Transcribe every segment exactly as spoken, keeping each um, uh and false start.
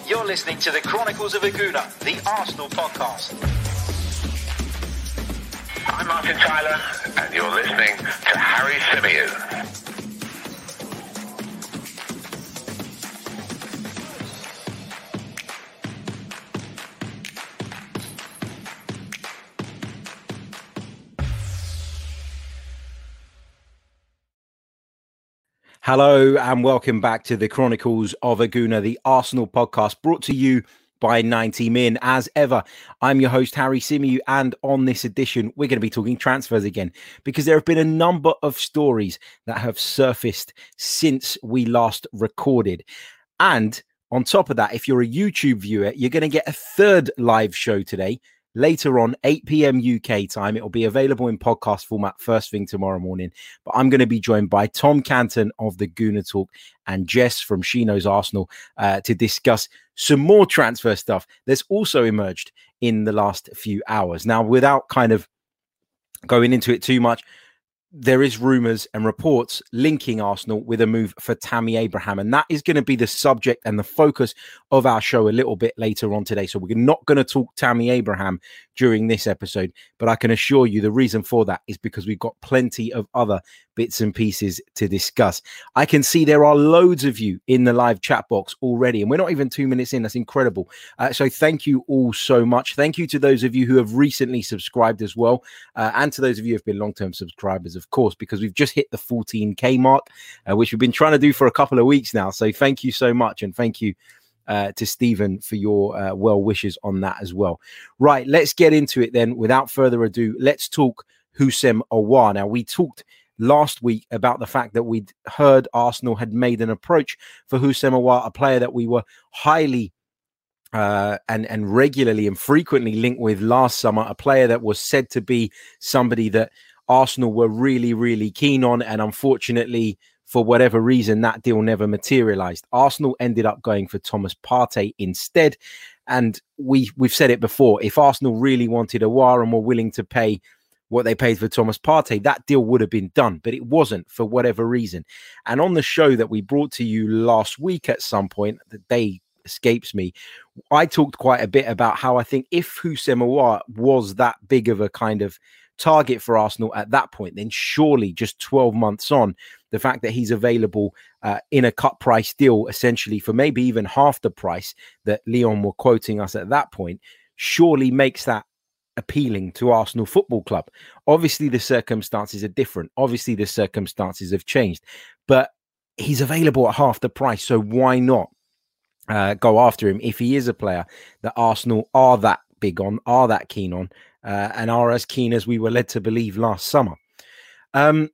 You're listening to the Chronicles of Aguna, the Arsenal podcast. I'm Martin Tyler, and you're listening to Harry Symeou. Hello and welcome back to the Chronicles of Aguna, the Arsenal podcast, brought to you by ninety min. As ever, I'm your host, Harry Symeou, and on this edition, we're going to be talking transfers again, because there have been a number of stories that have surfaced since we last recorded. And on top of that, if you're a YouTube viewer, you're going to get a third live show today. Later on, eight p.m. U K time. It will be available in podcast format first thing tomorrow morning. But I'm going to be joined by Tom Canton of the Gooner Talk and Jess from She Knows Arsenal uh, to discuss some more transfer stuff that's also emerged in the last few hours. Now, without kind of going into it too much, there is rumours and reports linking Arsenal with a move for Tammy Abraham. And that is going to be the subject and the focus of our show a little bit later on today. So we're not going to talk Tammy Abraham during this episode. But I can assure you the reason for that is because we've got plenty of other bits and pieces to discuss. I can see there are loads of you in the live chat box already. And we're not even two minutes in. That's incredible. Uh, so thank you all so much. Thank you to those of you who have recently subscribed as well. Uh, and to those of you who have been long-term subscribers, of course, because we've just hit the fourteen K mark, uh, which we've been trying to do for a couple of weeks now. So thank you so much. And thank you uh, to Stephen for your uh, well wishes on that as well. Right, let's get into it then. Without further ado, let's talk Houssem Aouar. Now, we talked last week about the fact that we'd heard Arsenal had made an approach for Houssem Aouar, a player that we were highly uh, and, and regularly and frequently linked with last summer, a player that was said to be somebody that Arsenal were really, really keen on. And unfortunately, for whatever reason, that deal never materialized. Arsenal ended up going for Thomas Partey instead. And we, we've said it before, if Arsenal really wanted Aouar and were willing to pay what they paid for Thomas Partey, that deal would have been done, but it wasn't for whatever reason. And on the show that we brought to you last week at some point, the day escapes me, I talked quite a bit about how I think if Houssem Aouar was that big of a kind of target for Arsenal at that point, then surely just twelve months on, the fact that he's available uh, in a cut price deal, essentially for maybe even half the price that Lyon were quoting us at that point, surely makes that appealing to Arsenal Football Club. Obviously, the circumstances are different. Obviously, the circumstances have changed, but he's available at half the price. So why not uh, go after him if he is a player that Arsenal are that big on, are that keen on, uh, and are as keen as we were led to believe last summer. Um,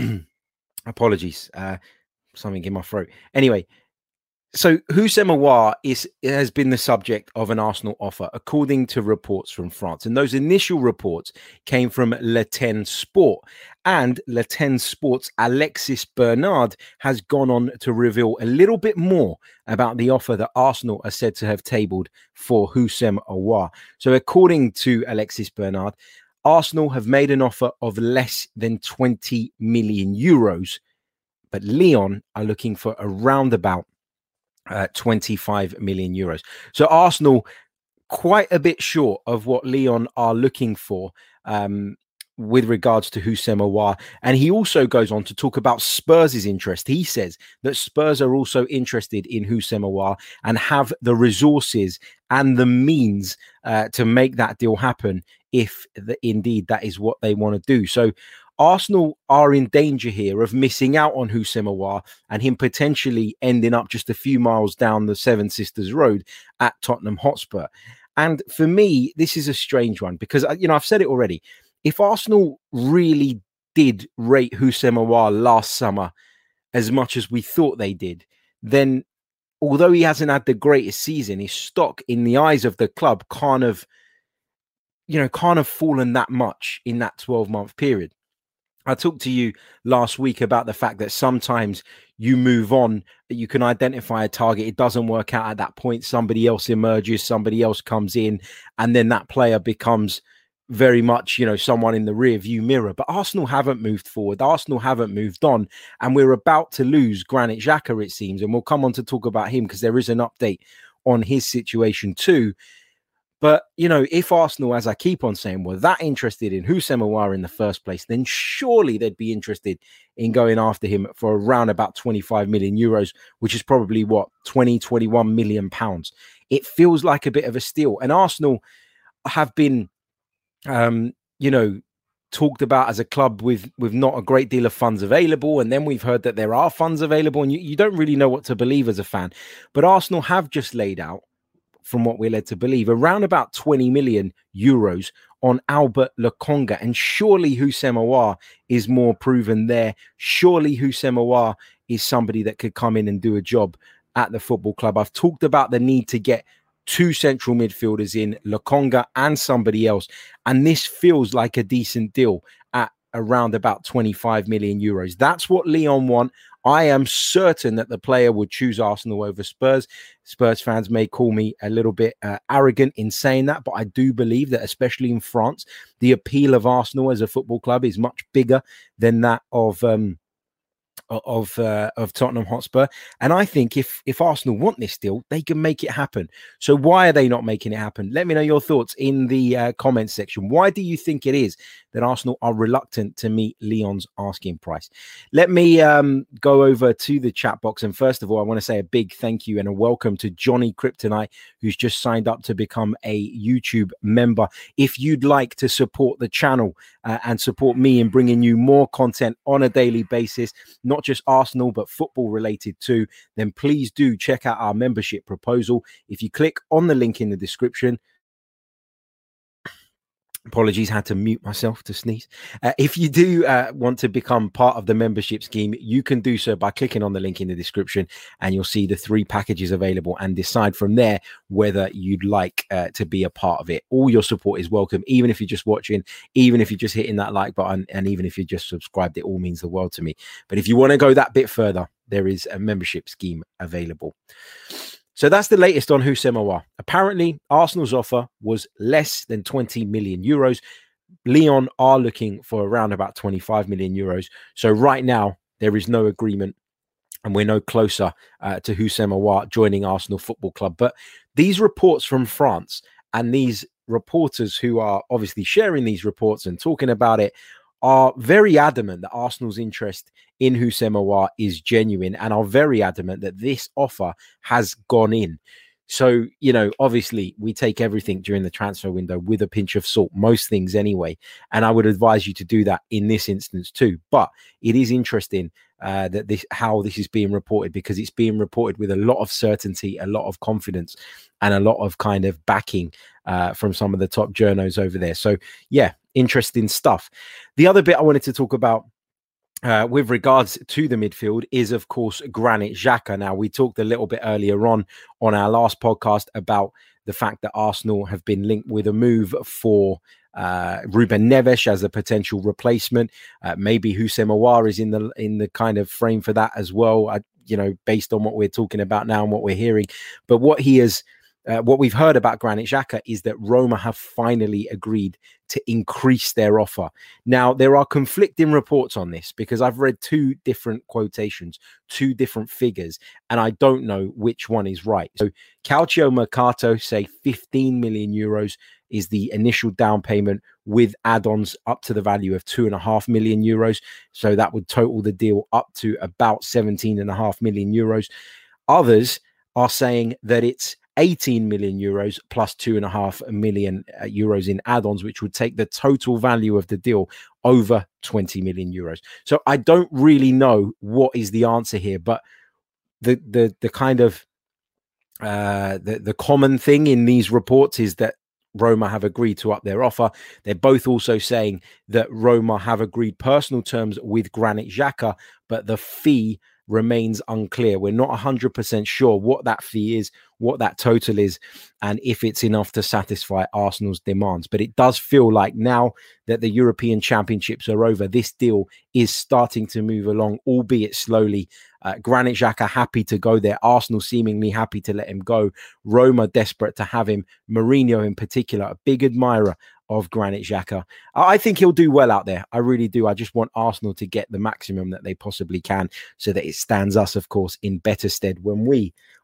apologies, uh, something in my throat. Anyway, so Houssem Aouar is has been the subject of an Arsenal offer, according to reports from France. And those initial reports came from Le Ten Sport. And Le Ten Sport's Alexis Bernard has gone on to reveal a little bit more about the offer that Arsenal are said to have tabled for Houssem Aouar. So according to Alexis Bernard, Arsenal have made an offer of less than twenty million euros, but Lyon are looking for around about Uh, twenty-five million euros. So Arsenal quite a bit short of what Lyon are looking for um, with regards to Houssem Aouar. And he also goes on to talk about Spurs' interest. He says that Spurs are also interested in Houssem Aouar and have the resources and the means uh, to make that deal happen if the, indeed that is what they want to do. So Arsenal are in danger here of missing out on Houssem Aouar and him potentially ending up just a few miles down the Seven Sisters Road at Tottenham Hotspur. And for me, this is a strange one because, you know, I've said it already. If Arsenal really did rate Houssem Aouar last summer as much as we thought they did, then although he hasn't had the greatest season, his stock in the eyes of the club kind of, you know, kind of fallen that much in that twelve-month period. I talked to you last week about the fact that sometimes you move on, you can identify a target, it doesn't work out at that point, somebody else emerges, somebody else comes in, and then that player becomes very much, you know, someone in the rear view mirror. But Arsenal haven't moved forward, Arsenal haven't moved on, and we're about to lose Granit Xhaka, it seems, and we'll come on to talk about him because there is an update on his situation too. But, you know, if Arsenal, as I keep on saying, were that interested in Houssem Aouar in the first place, then surely they'd be interested in going after him for around about twenty-five million euros, which is probably what, twenty, twenty-one million pounds. It feels like a bit of a steal. And Arsenal have been, um, you know, talked about as a club with with not a great deal of funds available. And then we've heard that there are funds available, and you, you don't really know what to believe as a fan. But Arsenal have just laid out, from what we're led to believe, around about twenty million euros on Albert Lokonga. And surely Houssem Aouar is more proven there. Surely Houssem Aouar is somebody that could come in and do a job at the football club. I've talked about the need to get two central midfielders in, Lokonga and somebody else. And this feels like a decent deal at around about twenty-five million euros. That's what Lyon want. I am certain that the player would choose Arsenal over Spurs. Spurs fans may call me a little bit uh, arrogant in saying that, but I do believe that, especially in France, the appeal of Arsenal as a football club is much bigger than that of um, of uh, of Tottenham Hotspur. And I think if if Arsenal want this deal, they can make it happen. So why are they not making it happen? Let me know your thoughts in the uh, comments section. Why do you think it is that Arsenal are reluctant to meet Lyon's asking price? Let me um, go over to the chat box. And first of all, I want to say a big thank you and a welcome to Johnny Kryptonite, who's just signed up to become a YouTube member. If you'd like to support the channel uh, and support me in bringing you more content on a daily basis, not just Arsenal, but football related too, then please do check out our membership proposal. If you click on the link in the description, apologies, had to mute myself to sneeze. Uh, if you do uh, want to become part of the membership scheme, you can do so by clicking on the link in the description, and you'll see the three packages available and decide from there whether you'd like uh, to be a part of it. All your support is welcome, even if you're just watching, even if you're just hitting that like button, and even if you just subscribed. It all means the world to me. But if you want to go that bit further, there is a membership scheme available. So that's the latest on Houssem Aouar. Apparently, Arsenal's offer was less than twenty million euros. Lyon are looking for around about twenty-five million euros. So right now, there is no agreement, and we're no closer uh, to Houssem Aouar joining Arsenal Football Club. But these reports from France and these reporters who are obviously sharing these reports and talking about it are very adamant that Arsenal's interest in Houssem Aouar is genuine, and are very adamant that this offer has gone in. So, you know, obviously we take everything during the transfer window with a pinch of salt, most things anyway. And I would advise you to do that in this instance too. But it is interesting uh, that this, how this is being reported, because it's being reported with a lot of certainty, a lot of confidence, and a lot of kind of backing uh, from some of the top journos over there. So yeah, interesting stuff. The other bit I wanted to talk about Uh, with regards to the midfield is, of course, Granit Xhaka. Now, we talked a little bit earlier on on our last podcast about the fact that Arsenal have been linked with a move for uh, Ruben Neves as a potential replacement. Uh, maybe Houssem Aouar is in the in the kind of frame for that as well, I, you know, based on what we're talking about now and what we're hearing. But what he is Uh, what we've heard about Granit Xhaka is that Roma have finally agreed to increase their offer. Now, there are conflicting reports on this, because I've read two different quotations, two different figures, and I don't know which one is right. So Calcio Mercato say fifteen million euros is the initial down payment, with add-ons up to the value of two and a half million euros. So that would total the deal up to about seventeen and a half million euros. Others are saying that it's eighteen million euros plus two and a half million uh, euros in add-ons, which would take the total value of the deal over twenty million euros. So I don't really know what is the answer here, but the the the kind of uh, the the common thing in these reports is that Roma have agreed to up their offer. They're both also saying that Roma have agreed personal terms with Granit Xhaka, but the fee remains unclear. We're not one hundred percent sure what that fee is, what that total is, and if it's enough to satisfy Arsenal's demands. But it does feel like now that the European Championships are over, this deal is starting to move along, albeit slowly. Uh, Granit Xhaka happy to go there. Arsenal seemingly happy to let him go. Roma desperate to have him. Mourinho in particular, a big admirer of Granit Xhaka. I think he'll do well out there. I really do. I just want Arsenal to get the maximum that they possibly can, so that it stands us, of course, in better stead when we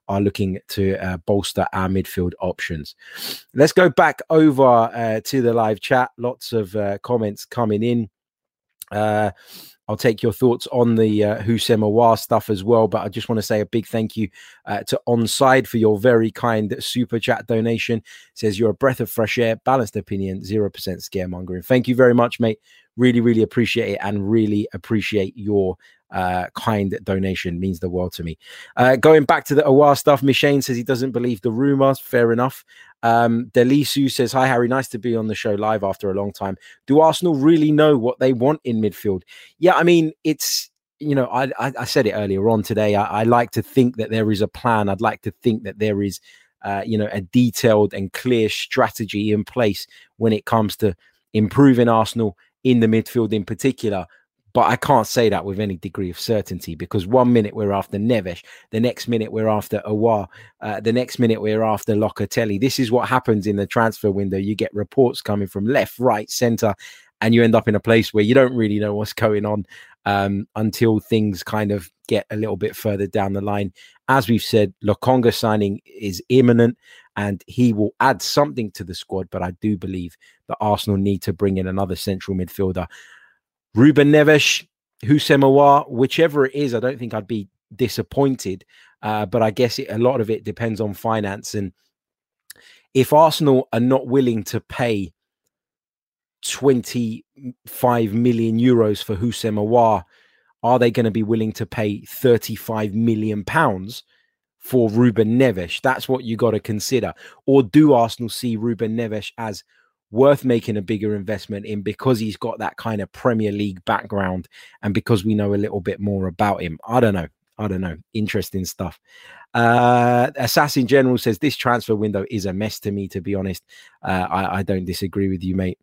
are looking to uh, bolster our midfield options. Let's go back over uh, to the live chat. Lots of uh, comments coming in. Uh, I'll take your thoughts on the uh, Houssem Aouar stuff as well, but I just want to say a big thank you uh, to Onside for your very kind super chat donation. It says you're a breath of fresh air, balanced opinion, zero percent scaremongering. Thank you very much, mate. Really, really appreciate it, and really appreciate your uh, kind donation. Means the world to me. Uh, going back to the Aouar stuff, Mishane says he doesn't believe the rumors. Fair enough. Um, Delisu says, hi, Harry. Nice to be on the show live after a long time. Do Arsenal really know what they want in midfield? Yeah, I mean, it's, you know, I, I, I said it earlier on today. I, I like to think that there is a plan. I'd like to think that there is, uh, you know, a detailed and clear strategy in place when it comes to improving Arsenal in the midfield in particular. But I can't say that with any degree of certainty, because one minute we're after Neves, the next minute we're after Aouar, uh, the next minute we're after Locatelli. This is what happens in the transfer window. You get reports coming from left, right, centre, and you end up in a place where you don't really know what's going on um, until things kind of get a little bit further down the line. As we've said, Lokonga signing is imminent, and he will add something to the squad. But I do believe that Arsenal need to bring in another central midfielder. Ruben Neves, Houssem Aouar, whichever it is, I don't think I'd be disappointed. Uh, but I guess it, a lot of it depends on finance. And if Arsenal are not willing to pay twenty-five million euros for Houssem Aouar, are they going to be willing to pay thirty-five million pounds for Ruben Neves? That's what you got to consider. Or do Arsenal see Ruben Neves as worth making a bigger investment in because he's got that kind of Premier League background and because we know a little bit more about him? I don't know. I don't know. Interesting stuff. Uh, Assassin General says this transfer window is a mess to me, to be honest. Uh, I, I don't disagree with you, mate.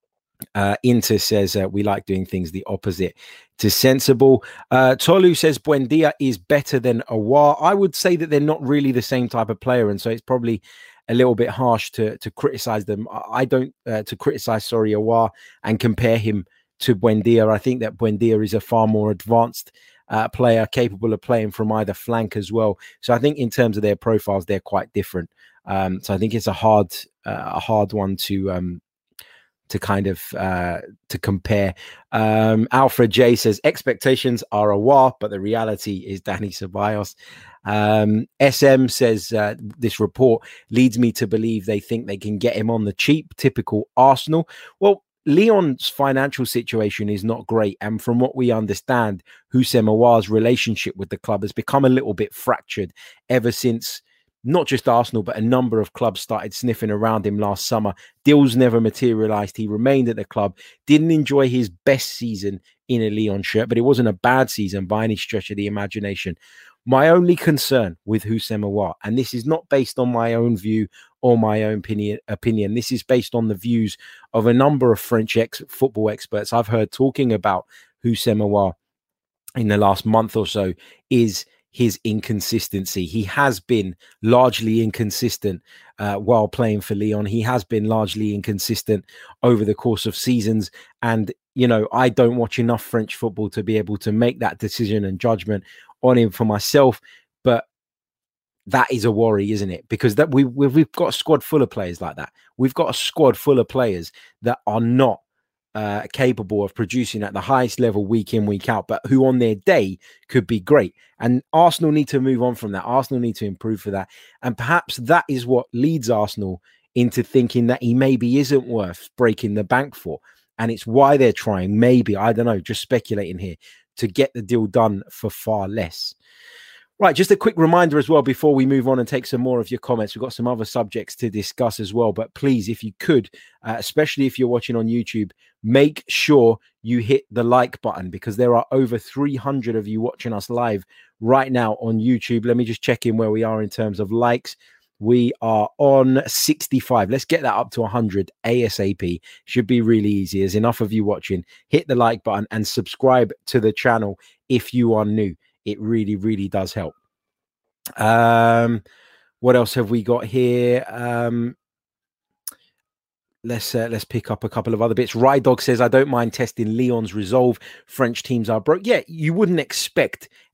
Uh, Inter says uh, we like doing things the opposite to sensible. Uh, Tolu says Buendia is better than Aouar. I would say that they're not really the same type of player, and so it's probably a little bit harsh to to criticize them. I don't uh, to criticize sorry Aouar and compare him to Buendia. I think that Buendia is a far more advanced uh, player, capable of playing from either flank as well. So I think in terms of their profiles, they're quite different. Um, so I think it's a hard uh, a hard one to um, to kind of uh, to compare. Um, Alfred J says expectations are Aouar, but the reality is Dani Ceballos. Um, S M says uh, this report leads me to believe they think they can get him on the cheap. Typical Arsenal. Well, Lyon's financial situation is not great, and from what we understand, Houssem Aouar's relationship with the club has become a little bit fractured ever since not just Arsenal, but a number of clubs started sniffing around him last summer. Deals never materialized. He remained at the club, didn't enjoy his best season in a Lyon shirt, but it wasn't a bad season by any stretch of the imagination. My only concern with Houssem Aouar, and this is not based on my own view or my own opinion, opinion. This is based on the views of a number of French ex- football experts I've heard talking about Houssem Aouar in the last month or so, is his inconsistency. He has been largely inconsistent uh, while playing for Lyon. He has been largely inconsistent over the course of seasons. And, you know, I don't watch enough French football to be able to make that decision and judgment on him for myself. But that is a worry, isn't it? Because that we, we've got a squad full of players like that. We've got a squad full of players that are not Uh, capable of producing at the highest level week in, week out, but who on their day could be great. And Arsenal need to move on from that. Arsenal need to improve for that. And perhaps that is what leads Arsenal into thinking that he maybe isn't worth breaking the bank for. And it's why they're trying, maybe, I don't know, just speculating here, to get the deal done for far less. Right, just a quick reminder as well before we move on and take some more of your comments. We've got some other subjects to discuss as well, but please, if you could, uh, especially if you're watching on YouTube, make sure you hit the like button, because there are over three hundred of you watching us live right now on YouTube. Let me just check in where we are in terms of likes. We are on sixty-five. Let's get that up to one hundred ASAP. Should be really easy. There's enough of you watching. Hit the like button and subscribe to the channel if you are new. It really, really does help. Um, what else have we got here? Um, let's uh, let's pick up a couple of other bits. Rydog says, I don't mind testing Lyon's resolve. French teams are broke. Yeah, you wouldn't expect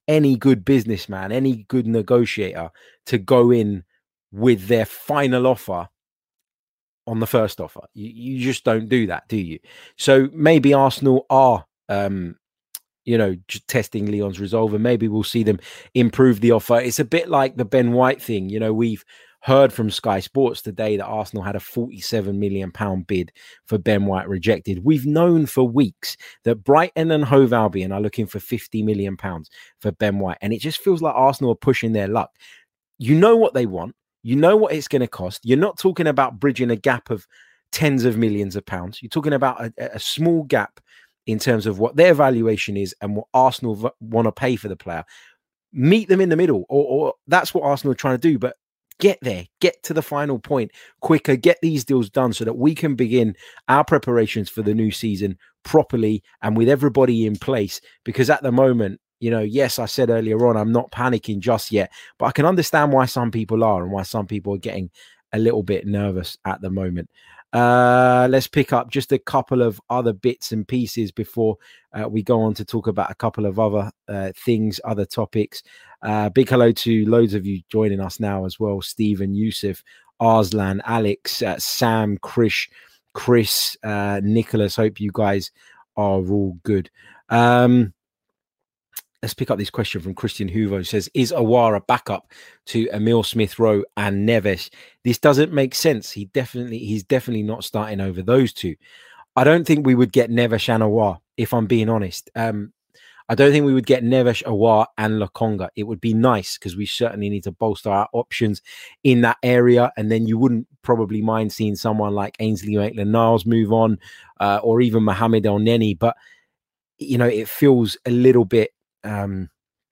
any good businessman, any good negotiator to go in with their final offer on the first offer. You, you just don't do that, do you? So maybe Arsenal are, um, you know, just testing Lyon's resolve, and maybe we'll see them improve the offer. It's a bit like the Ben White thing. You know, we've heard from Sky Sports today that Arsenal had a forty-seven million pound bid for Ben White rejected. We've known for weeks that Brighton and Hove Albion are looking for fifty million pounds for Ben White. And it just feels like Arsenal are pushing their luck. You know what they want. You know what it's going to cost. You're not talking about bridging a gap of tens of millions of pounds. You're talking about a, a small gap in terms of what their valuation is and what Arsenal v- want to pay for the player. Meet them in the middle, or, or that's what Arsenal are trying to do. But get there, get to the final point quicker, get these deals done so that we can begin our preparations for the new season properly and with everybody in place. Because at the moment, you know, yes, I said earlier on, I'm not panicking just yet, but I can understand why some people are and why some people are getting a little bit nervous at the moment. Uh, let's pick up just a couple of other bits and pieces before uh, we go on to talk about a couple of other uh, things, other topics. Uh, big hello to loads of you joining us now as well. Stephen, Yusuf, Arslan, Alex, uh, Sam, Krish, Chris, uh, Nicholas. Hope you guys are all good. Um, Let's pick up this question from Christian Hoover, who says, is Aouar a backup to Emil Smith-Rowe and Neves? This doesn't make sense. He definitely, he's definitely not starting over those two. I don't think we would get Neves and Aouar, if I'm being honest. Um, I don't think we would get Neves, Aouar and Lokonga. It would be nice because we certainly need to bolster our options in that area. And then you wouldn't probably mind seeing someone like Ainsley Maitland-Niles move on, uh, or even Mohamed El Neni. But, you know, it feels a little bit, um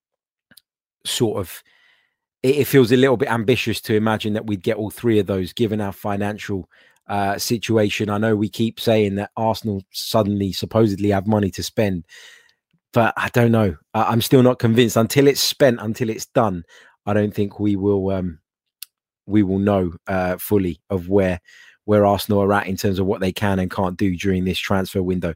sort of it, it feels a little bit ambitious to imagine that we'd get all three of those given our financial uh situation. I know we keep saying that Arsenal suddenly supposedly have money to spend, but I don't know. I, I'm still not convinced. Until it's spent, until it's done, I don't think we will um we will know uh fully of where where Arsenal are at in terms of what they can and can't do during this transfer window.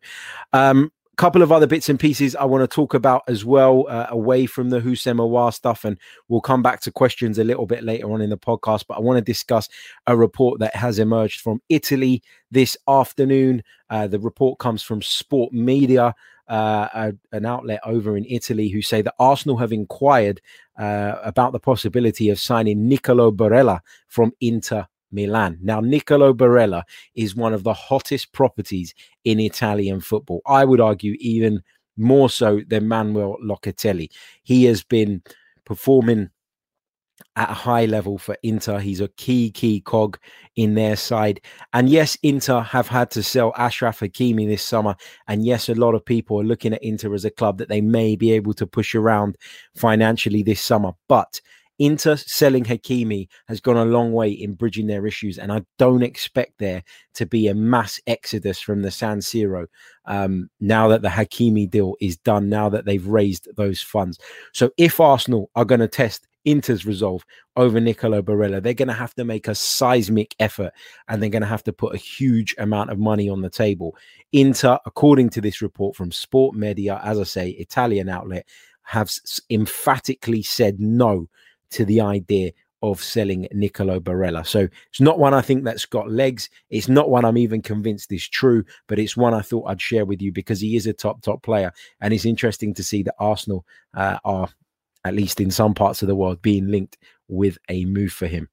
um Couple of other bits and pieces I want to talk about as well, uh, away from the Houssem Aouar stuff, and we'll come back to questions a little bit later on in the podcast. But I want to discuss a report that has emerged from Italy this afternoon. Uh, the report comes from Sport Media, uh, a, an outlet over in Italy, who say that Arsenal have inquired uh, about the possibility of signing Nicolo Barella from Inter Milan. Now, Nicolo Barella is one of the hottest properties in Italian football. I would argue even more so than Manuel Locatelli. He has been performing at a high level for Inter. He's a key, key cog in their side. And yes, Inter have had to sell Achraf Hakimi this summer. And yes, a lot of people are looking at Inter as a club that they may be able to push around financially this summer. But Inter selling Hakimi has gone a long way in bridging their issues, and I don't expect there to be a mass exodus from the San Siro um, now that the Hakimi deal is done, now that they've raised those funds. So if Arsenal are going to test Inter's resolve over Nicolo Barella, they're going to have to make a seismic effort, and they're going to have to put a huge amount of money on the table. Inter, according to this report from Sport Media, as I say, Italian outlet, have emphatically said no to the idea of selling Nicolo Barella. So it's not one I think that's got legs. It's not one I'm even convinced is true, but it's one I thought I'd share with you because he is a top, top player. And it's interesting to see that Arsenal uh, are, at least in some parts of the world, being linked with a move for him.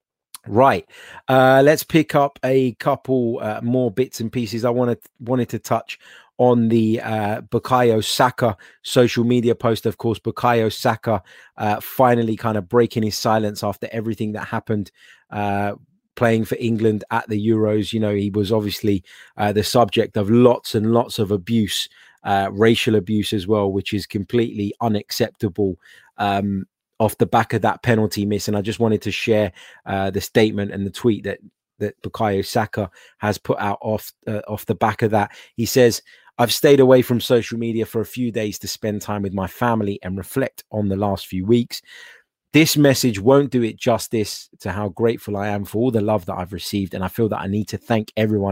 Right. Uh, let's pick up a couple uh, more bits and pieces. I wanted, wanted to touch on the uh, Bukayo Saka social media post. Of course, Bukayo Saka uh, finally kind of breaking his silence after everything that happened uh, playing for England at the Euros. You know, he was obviously uh, the subject of lots and lots of abuse, uh, racial abuse as well, which is completely unacceptable um, off the back of that penalty miss. And I just wanted to share uh, the statement and the tweet that that Bukayo Saka has put out off uh, off the back of that. He says, "I've stayed away from social media for a few days to spend time with my family and reflect on the last few weeks. This message won't do it justice to how grateful I am for all the love that I've received. And I feel that I need to thank everyone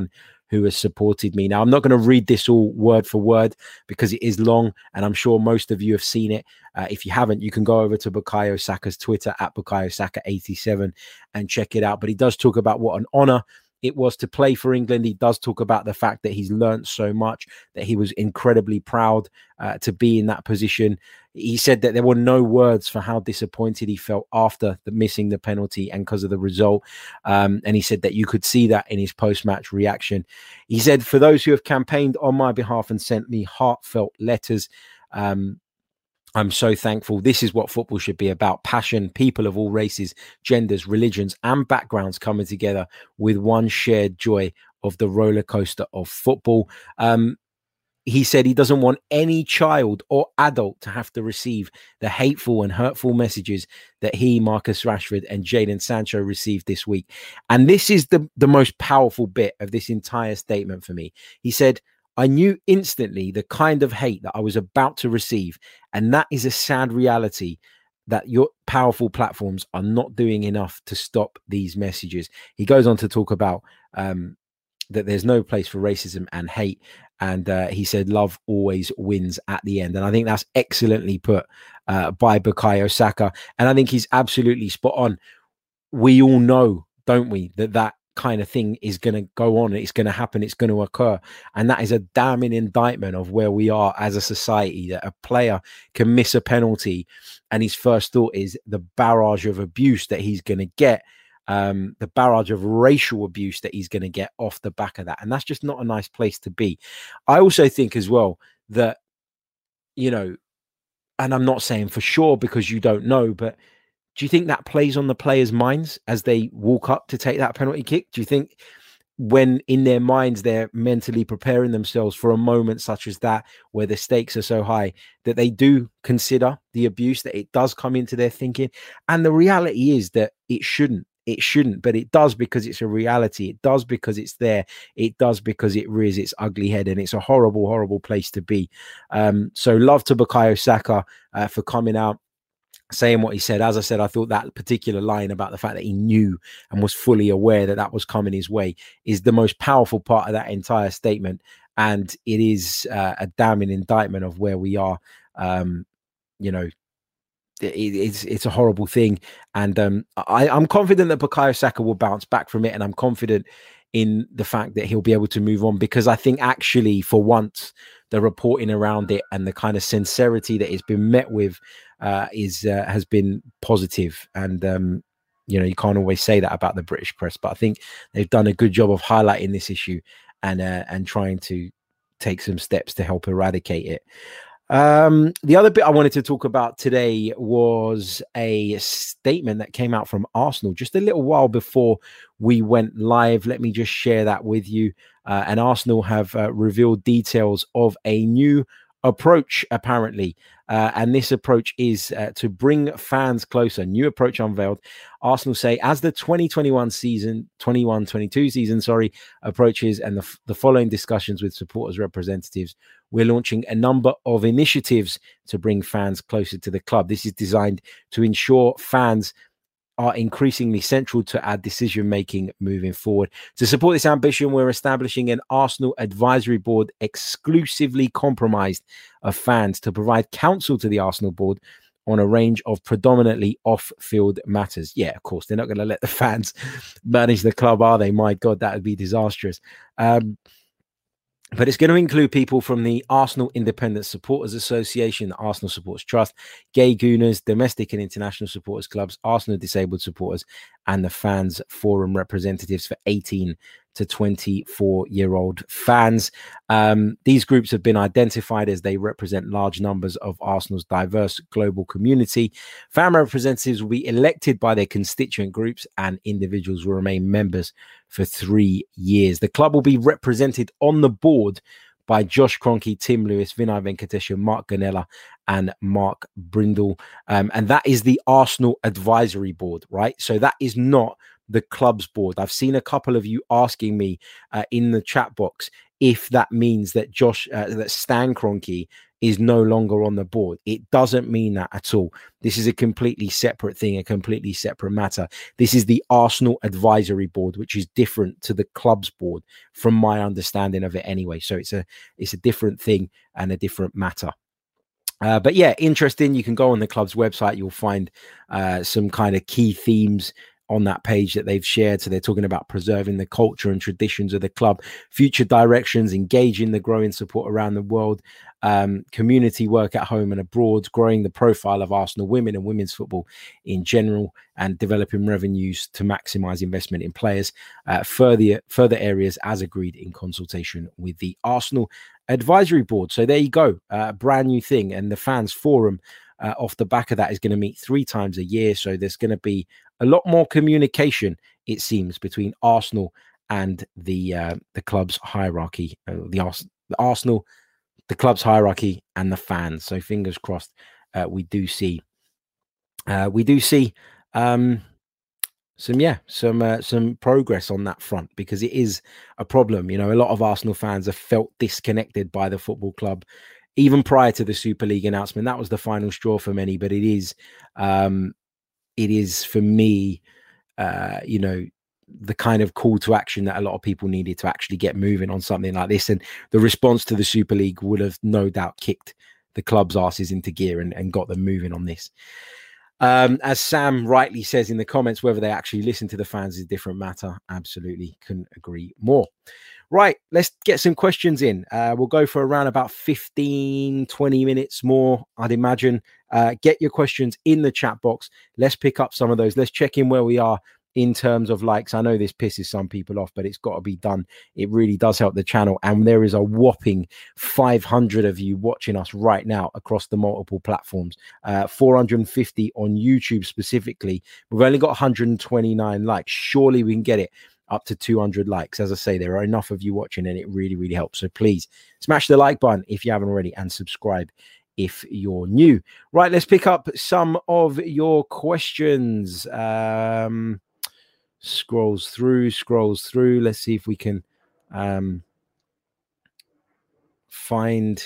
who has supported me. Now, I'm not going to read this all word for word because it is long, and I'm sure most of you have seen it. Uh, if you haven't, you can go over to Bukayo Saka's Twitter at Bukayo Saka eighty-seven and check it out. But he does talk about what an honor it was to play for England. He does talk about the fact that he's learned so much, that he was incredibly proud uh, to be in that position. He said that there were no words for how disappointed he felt after the missing the penalty and because of the result. Um, and he said that you could see that in his post-match reaction. He said, for those who have campaigned on my behalf and sent me heartfelt letters, um, I'm so thankful. This is what football should be about. Passion, people of all races, genders, religions, and backgrounds coming together with one shared joy of the roller coaster of football. Um, he said he doesn't want any child or adult to have to receive the hateful and hurtful messages that he, Marcus Rashford, and Jadon Sancho received this week. And this is the, the most powerful bit of this entire statement for me. He said, I knew instantly the kind of hate that I was about to receive. And that is a sad reality, that your powerful platforms are not doing enough to stop these messages. He goes on to talk about um, that there's no place for racism and hate. And uh, he said, love always wins at the end. And I think that's excellently put uh, by Bukayo Saka. And I think he's absolutely spot on. We all know, don't we, that that kind of thing is going to go on, it's going to happen, it's going to occur, and that is a damning indictment of where we are as a society, that a player can miss a penalty and his first thought is the barrage of abuse that he's going to get, um the barrage of racial abuse that he's going to get off the back of that, and that's just not a nice place to be. I also think as well that, you know, and I'm not saying for sure because you don't know, but do you think that plays on the players' minds as they walk up to take that penalty kick? Do you think when in their minds they're mentally preparing themselves for a moment such as that, where the stakes are so high, that they do consider the abuse, that it does come into their thinking? And the reality is that it shouldn't. It shouldn't, but it does because it's a reality. It does because it's there. It does because it rears its ugly head, and it's a horrible, horrible place to be. Um, so love to Bukayo Saka uh, for coming out, saying what he said. As I said, I thought that particular line about the fact that he knew and was fully aware that that was coming his way is the most powerful part of that entire statement. And it is uh, a damning indictment of where we are. Um, you know, it, it's it's a horrible thing. And um, I, I'm confident that Bukayo Saka will bounce back from it. And I'm confident in the fact that he'll be able to move on, because I think actually for once the reporting around it and the kind of sincerity that it's been met with uh, is uh, has been positive. And um, you know, you can't always say that about the British press, but I think they've done a good job of highlighting this issue and uh, and trying to take some steps to help eradicate it. Um, the other bit I wanted to talk about today was a statement that came out from Arsenal just a little while before we went live. Let me just share that with you. Uh, and Arsenal have uh, revealed details of a new approach, apparently. Uh, and this approach is uh, to bring fans closer. New approach unveiled. Arsenal say as the twenty twenty-one season, twenty-one twenty-two season, sorry, approaches and the, the following discussions with supporters representatives, we're launching a number of initiatives to bring fans closer to the club. This is designed to ensure fans are increasingly central to our decision-making moving forward. To support this ambition, we're establishing an Arsenal advisory board exclusively comprised of fans to provide counsel to the Arsenal board on a range of predominantly off-field matters. Yeah, of course, they're not going to let the fans manage the club, are they? My God, that would be disastrous. Um, But it's going to include people from the Arsenal Independent Supporters Association, the Arsenal Supporters Trust, Gay Gooners, domestic and international supporters clubs, Arsenal disabled supporters, and the Fans Forum representatives for eighteen to twenty-four year old fans. Um, these groups have been identified as they represent large numbers of Arsenal's diverse global community. Fan representatives will be elected by their constituent groups, and individuals will remain members for three years. The club will be represented on the board by Josh Kroenke, Tim Lewis, Vinay Venkatesha, Mark Ganella, and Mark Brindle. Um, and that is the Arsenal Advisory Board, right? So that is not the club's board. I've seen a couple of you asking me uh, in the chat box, if that means that Josh, uh, that Stan Kroenke is no longer on the board. It doesn't mean that at all. This is a completely separate thing, a completely separate matter. This is the Arsenal Advisory Board, which is different to the club's board, from my understanding of it anyway. So it's a it's a different thing and a different matter. Uh, but yeah, interesting. You can go on the club's website. You'll find uh, some kind of key themes on that page that they've shared. So they're talking about preserving the culture and traditions of the club, future directions, engaging the growing support around the world, um, community work at home and abroad, growing the profile of Arsenal women and women's football in general, and developing revenues to maximize investment in players. Uh, further, further areas as agreed in consultation with the Arsenal Advisory Board. So there you go, a uh, brand new thing. And the fans forum uh, off the back of that is going to meet three times a year. So there's going to be a lot more communication, it seems, between Arsenal and the uh, the club's hierarchy, uh, the, Ars- the Arsenal, the club's hierarchy, and the fans. So fingers crossed, uh, we do see, uh, we do see um, some yeah, some uh, some progress on that front, because it is a problem. You know, a lot of Arsenal fans have felt disconnected by the football club, even prior to the Super League announcement. That was the final straw for many, but it is. Um, It is, for me, uh, you know, the kind of call to action that a lot of people needed to actually get moving on something like this. And the response to the Super League would have no doubt kicked the club's asses into gear and, and got them moving on this. Um, as Sam rightly says in the comments, whether they actually listen to the fans is a different matter. Absolutely couldn't agree more. Right, let's get some questions in. Uh, we'll go for around about fifteen, twenty minutes more, I'd imagine. Uh, get your questions in the chat box. Let's pick up some of those. Let's check in where we are in terms of likes. I know this pisses some people off, but it's got to be done. It really does help the channel. And there is a whopping five hundred of you watching us right now across the multiple platforms. Uh, four hundred fifty on YouTube specifically. We've only got one hundred twenty-nine likes. Surely we can get it up to two hundred likes. As I say, there are enough of you watching and it really, really helps. So please smash the like button if you haven't already, and subscribe if you're new. Right, let's pick up some of your questions. Um, scrolls through, scrolls through. Let's see if we can um, find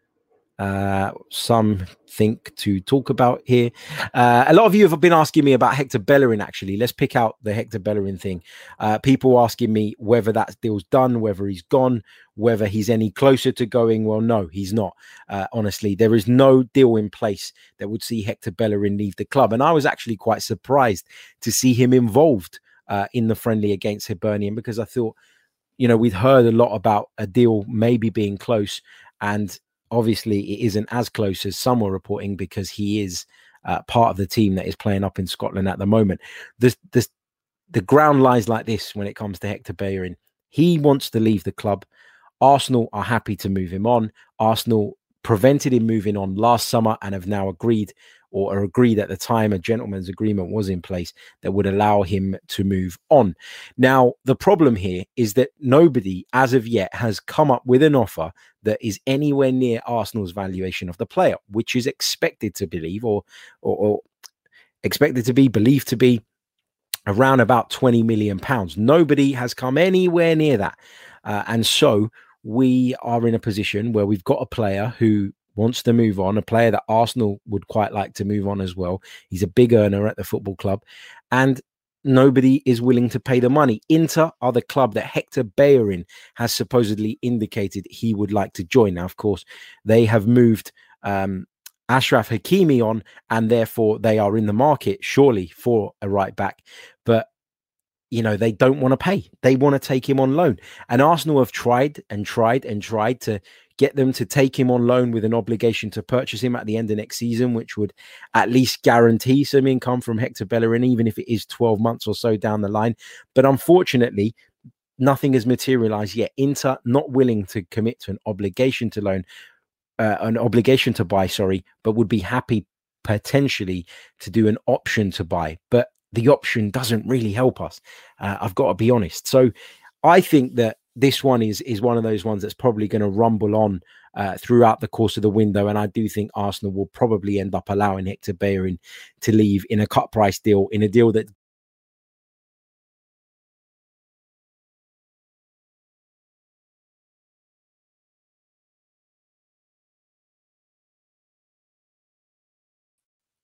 uh, something to talk about here. Uh, a lot of you have been asking me about Hector Bellerin, actually. Let's pick out the Hector Bellerin thing. Uh, people asking me whether that deal's done, whether he's gone, whether he's any closer to going. Well, no, he's not. Uh, honestly, there is no deal in place that would see Hector Bellerin leave the club. And I was actually quite surprised to see him involved uh, in the friendly against Hibernian, because I thought, you know, we'd heard a lot about a deal maybe being close, and obviously it isn't as close as some were reporting, because he is uh, part of the team that is playing up in Scotland at the moment. This, this, the ground lies like this when it comes to Hector Bellerin. He wants to leave the club. Arsenal are happy to move him on. Arsenal prevented him moving on last summer and have now agreed, or agreed at the time, a gentleman's agreement was in place that would allow him to move on. Now, the problem here is that nobody, as of yet, has come up with an offer that is anywhere near Arsenal's valuation of the player, which is expected to believe, or, or, or expected to be believed to be around about twenty million pounds. Nobody has come anywhere near that. Uh, and so we are in a position where we've got a player who wants to move on, a player that Arsenal would quite like to move on as well. He's a big earner at the football club, and nobody is willing to pay the money. Inter are the club that Hector Bellerin has supposedly indicated he would like to join. Now, of course, they have moved um, Ashraf Hakimi on, and therefore they are in the market, surely, for a right back. But you know, they don't want to pay. They want to take him on loan. And Arsenal have tried and tried and tried to get them to take him on loan with an obligation to purchase him at the end of next season, which would at least guarantee some income from Hector Bellerin, even if it is twelve months or so down the line. But unfortunately, nothing has materialized yet. Inter not willing to commit to an obligation to loan, uh, an obligation to buy, sorry, but would be happy potentially to do an option to buy. But the option doesn't really help us. Uh, I've got to be honest. So I think that this one is is one of those ones that's probably going to rumble on uh, throughout the course of the window. And I do think Arsenal will probably end up allowing Hector Bellerin to leave in a cut price deal, in a deal that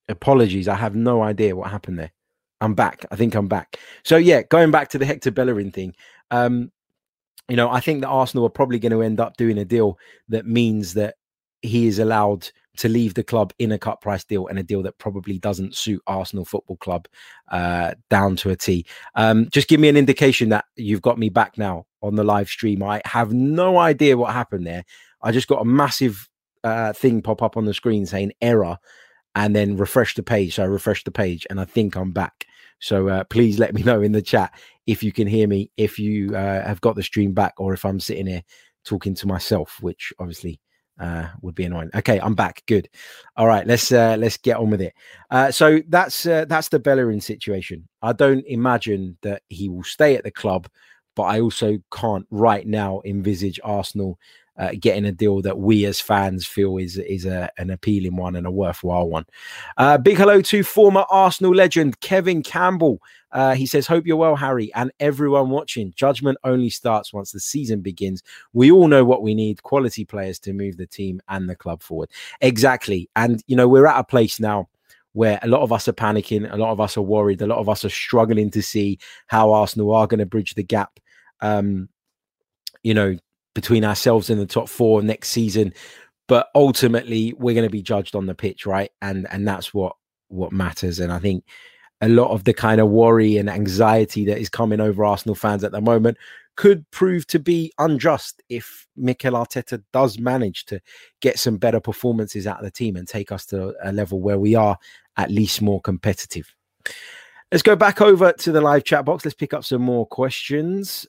Apologies. I have no idea what happened there. I'm back. I think I'm back. So, yeah, going back to the Hector Bellerin thing, um, you know, I think that Arsenal are probably going to end up doing a deal that means that he is allowed to leave the club in a cut price deal, and a deal that probably doesn't suit Arsenal Football Club uh, down to a T. Um, just give me an indication that you've got me back now on the live stream. I have no idea what happened there. I just got a massive uh, thing pop up on the screen saying error, and then refresh the page. So I refreshed the page, and I think I'm back. So uh, please let me know in the chat if you can hear me, if you uh, have got the stream back, or if I'm sitting here talking to myself, which obviously uh, would be annoying. Okay, I'm back. Good. All right, let's uh, let's get on with it. Uh, so that's uh, that's the Bellerin situation. I don't imagine that he will stay at the club, but I also can't right now envisage Arsenal Uh, getting a deal that we as fans feel is is a, an appealing one and a worthwhile one. Uh, big hello to former Arsenal legend Kevin Campbell. Uh, he says, hope you're well, Harry, and everyone watching. Judgment only starts once the season begins. We all know what we need, quality players to move the team and the club forward. Exactly. And, you know, we're at a place now where a lot of us are panicking. A lot of us are worried. A lot of us are struggling to see how Arsenal are going to bridge the gap, um, you know, between ourselves and the top four next season. But ultimately we're going to be judged on the pitch, right? And and that's what what matters. And I think a lot of the kind of worry and anxiety that is coming over Arsenal fans at the moment could prove to be unjust if Mikel Arteta does manage to get some better performances out of the team and take us to a level where we are at least more competitive. Let's go back over to the live chat box. Let's pick up some more questions.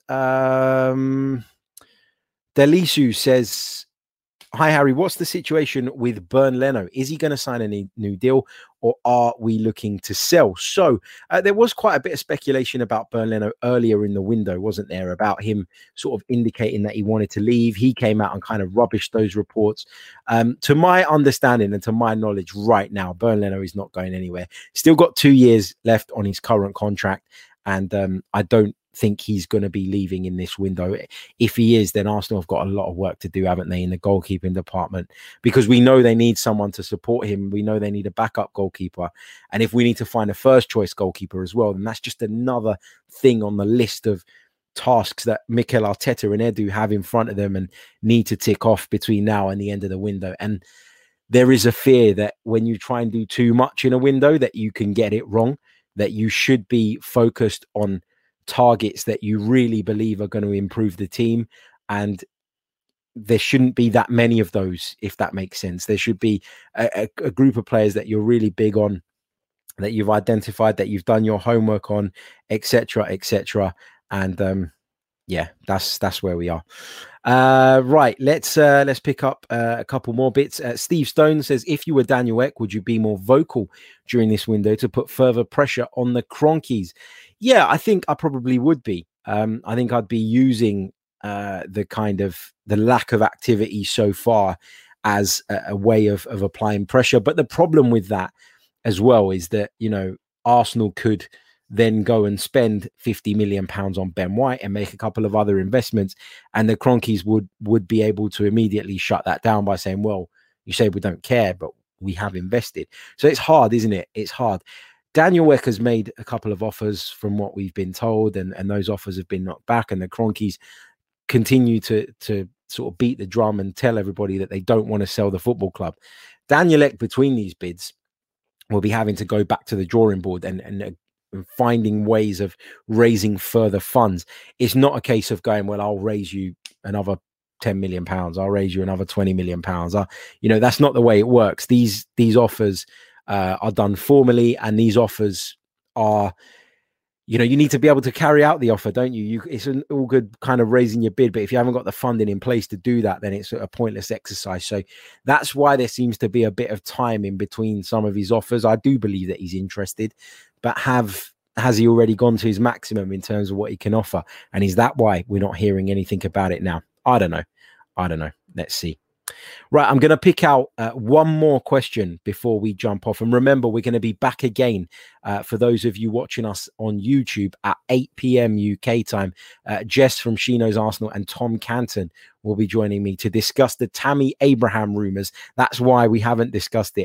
Um Delisu says, hi, Harry, what's the situation with Bernd Leno? Is he going to sign a new deal, or are we looking to sell? So uh, there was quite a bit of speculation about Bernd Leno earlier in the window, wasn't there, about him sort of indicating that he wanted to leave. He came out and kind of rubbished those reports. Um, to my understanding and to my knowledge right now, Bernd Leno is not going anywhere. Still got two years left on his current contract, and um, I don't think he's going to be leaving in this window. If he is, then Arsenal have got a lot of work to do, haven't they, in the goalkeeping department, because we know they need someone to support him. We know they need a backup goalkeeper, and if we need to find a first choice goalkeeper as well, then that's just another thing on the list of tasks that Mikel Arteta and Edu have in front of them and need to tick off between now and the end of the window. And there is a fear that when you try and do too much in a window, that you can get it wrong, that you should be focused on targets that you really believe are going to improve the team, and there shouldn't be that many of those, if that makes sense. There should be a, a, a group of players that you're really big on, that you've identified, that you've done your homework on, etc, etc. And um yeah, that's that's where we are. Uh right, let's uh let's pick up uh, a couple more bits. uh, Steve Stone says, if you were Daniel Ek, would you be more vocal during this window to put further pressure on the Kroenkes? Yeah, I think I probably would be. um I think I'd be using uh the kind of the lack of activity so far as a, a way of, of applying pressure. But the problem with that as well is that, you know, Arsenal could then go and spend fifty million pounds on Ben White and make a couple of other investments, and the Kroenkes would would be able to immediately shut that down by saying, well, you say we don't care, but we have invested. So it's hard, isn't it? It's hard. Daniel Ek has made a couple of offers from what we've been told, and, and those offers have been knocked back, and the Kroenkes continue to, to sort of beat the drum and tell everybody that they don't want to sell the football club. Daniel Ek, between these bids, will be having to go back to the drawing board and, and, and finding ways of raising further funds. It's not a case of going, well, I'll raise you another ten million pounds. I'll raise you another twenty million pounds. I, you know, that's not the way it works. These, these offers uh, are done formally, and these offers are, you know, you need to be able to carry out the offer, don't you? You it's an all good kind of raising your bid, but if you haven't got the funding in place to do that, then it's a pointless exercise. So that's why there seems to be a bit of time in between some of his offers. I do believe that he's interested, but have has he already gone to his maximum in terms of what he can offer? And is that why we're not hearing anything about it now? I don't know. I don't know. Let's see. Right, I'm going to pick out uh, one more question before we jump off. And remember, we're going to be back again uh, for those of you watching us on YouTube at eight p m U K time. Uh, Jess from Shino's Arsenal and Tom Canton will be joining me to discuss the Tammy Abraham rumours. That's why we haven't discussed it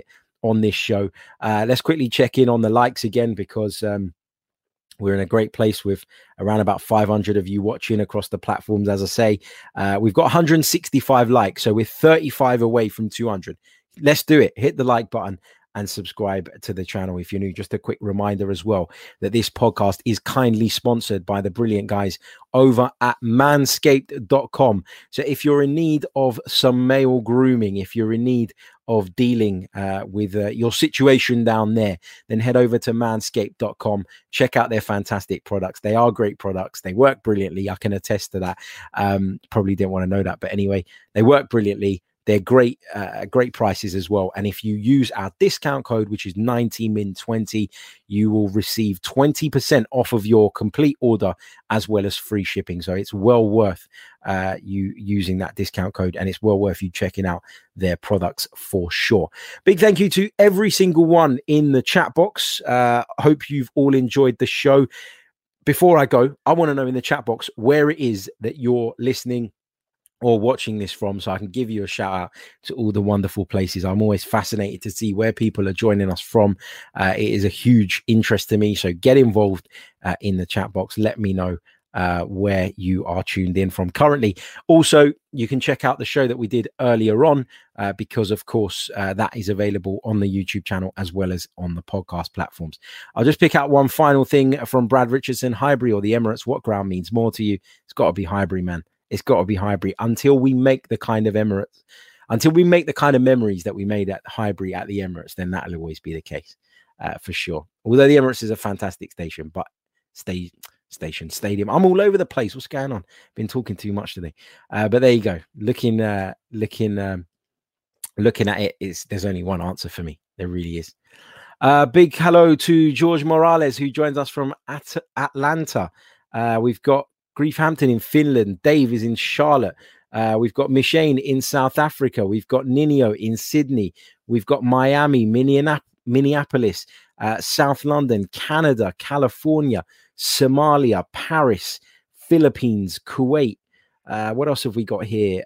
on this show. Uh, let's quickly check in on the likes again, because um, we're in a great place with around about five hundred of you watching across the platforms. As I say, uh, we've got one hundred sixty-five likes, so we're thirty-five away from two hundred. Let's do it. Hit the like button and subscribe to the channel if you're new. Just a quick reminder as well that this podcast is kindly sponsored by the brilliant guys over at manscaped dot com. So if you're in need of some male grooming, if you're in need of dealing uh, with uh, your situation down there, then head over to manscaped dot com. Check out their fantastic products. They are great products. They work brilliantly. I can attest to that. Um, probably didn't want to know that, but anyway, they work brilliantly. They're great, uh, great prices as well. And if you use our discount code, which is ninety min twenty, you will receive twenty percent off of your complete order, as well as free shipping. So it's well worth uh, you using that discount code, and it's well worth you checking out their products for sure. Big thank you to every single one in the chat box. Uh, hope you've all enjoyed the show. Before I go, I want to know in the chat box where it is that you're listening or watching this from, so I can give you a shout out to all the wonderful places. I'm always fascinated to see where people are joining us from. Uh, it is a huge interest to me, so get involved uh, in the chat box. Let me know uh, where you are tuned in from currently. Also, you can check out the show that we did earlier on uh, because, of course, uh, that is available on the YouTube channel as well as on the podcast platforms. I'll just pick out one final thing from Brad Richardson. Highbury or the Emirates, what ground means more to you? It's got to be Highbury, man. It's got to be Highbury. Until we make the kind of Emirates, until we make the kind of memories that we made at Highbury at the Emirates, then that'll always be the case uh, for sure. Although the Emirates is a fantastic station, but stay station, stadium. I'm all over the place. What's going on? Been talking too much today. Uh, but there you go. Looking, uh, looking, um, looking at it, is there's only one answer for me. There really is. Uh, big hello to George Morales, who joins us from At- Atlanta. Uh, we've got Griefhampton in Finland. Dave is in Charlotte. Uh, we've got Mishane in South Africa. We've got Ninio in Sydney. We've got Miami, Minneapolis, uh, South London, Canada, California, Somalia, Paris, Philippines, Kuwait. Uh, what else have we got here?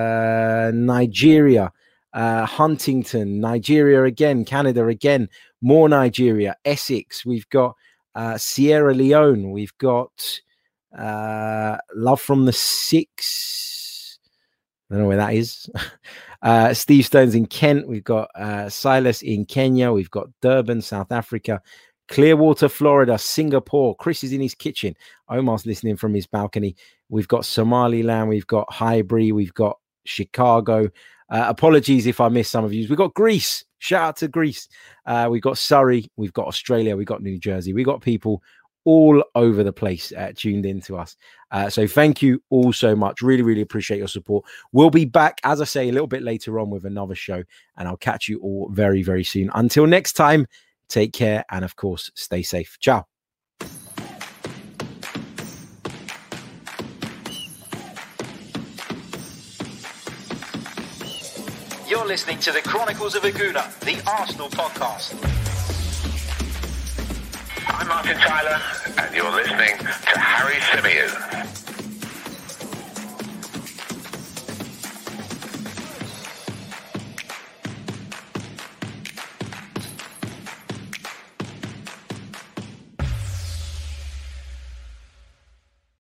Uh, Nigeria, uh, Huntington, Nigeria again, Canada again, more Nigeria, Essex. We've got uh, Sierra Leone. We've got uh Love from the Six. I don't know where that is. uh Steve Stone's in Kent. We've got uh Silas in Kenya. We've got Durban, South Africa, Clearwater, Florida, Singapore. Chris is in his kitchen. Omar's listening from his balcony. We've got Somaliland. We've got Highbury. We've got Chicago. Uh, apologies if I missed some of you. We've got Greece. Shout out to Greece. Uh, we've got Surrey. We've got Australia. We've got New Jersey. We've got people all over the place uh, tuned in to us. Uh, so thank you all so much. Really, really appreciate your support. We'll be back, as I say, a little bit later on with another show, and I'll catch you all very, very soon. Until next time, take care, and of course, stay safe. Ciao. You're listening to the Chronicles of Aguna, the Arsenal podcast. I'm Martin Tyler, and you're listening to Harry Symeou.